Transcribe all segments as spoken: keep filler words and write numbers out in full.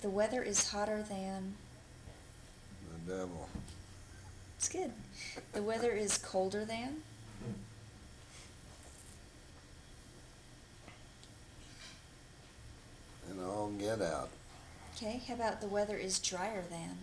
The weather is hotter than... The devil. It's good. The weather is colder than... And all get out. Okay, how about the weather is drier than?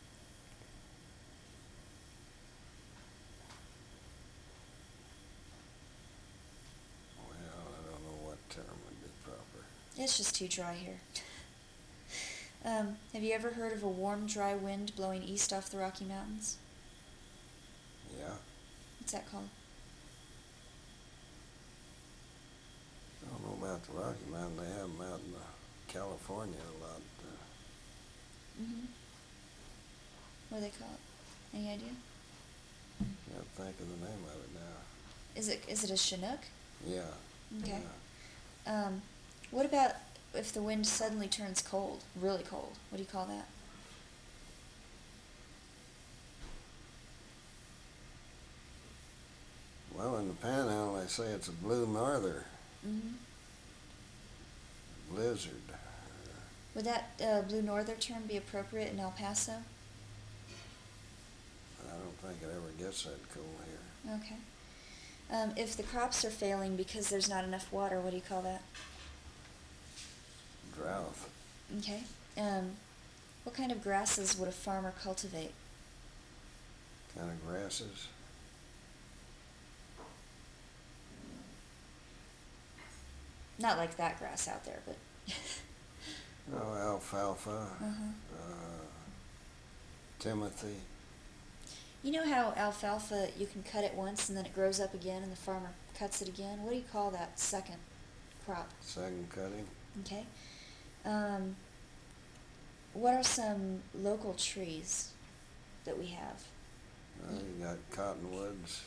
Well, I don't know what term would be proper. It's just too dry here. Um, have you ever heard of a warm, dry wind blowing east off the Rocky Mountains? Yeah. What's that called? I don't know about the Rocky Mountain. They have them out in uh, California a lot. Uh, Mm-hmm. What do they call it? Any idea? can't think of the name of it now. Is it is it a Chinook? Yeah. Okay. Yeah. Um, what about if the wind suddenly turns cold, really cold? What do you call that? Well, in the Panhandle, they say it's a blue norther Mm-hmm. blizzard. Would that uh, blue norther term be appropriate in El Paso? I don't think it ever gets that cold here. Okay. Um, if the crops are failing because there's not enough water, what do you call that? Drought. Okay. Um, what kind of grasses would a farmer cultivate? Kind of grasses. Not like that grass out there, but... Oh, alfalfa. uh-huh. Uh, Timothy. You know how alfalfa, you can cut it once and then it grows up again and the farmer cuts it again? What do you call that second crop? Second cutting. Okay. Um, what are some local trees that we have? Well, you got cottonwoods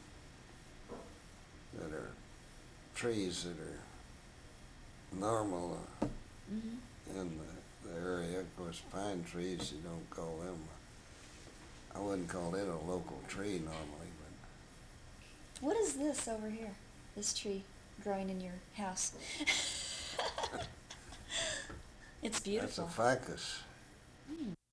that are trees that are normal uh, Mm-hmm. in the, the area. Of course, pine trees, you don't call them, I wouldn't call it a local tree normally, but What is this over here? This tree growing in your house? It's that's beautiful. a ficus. Hmm.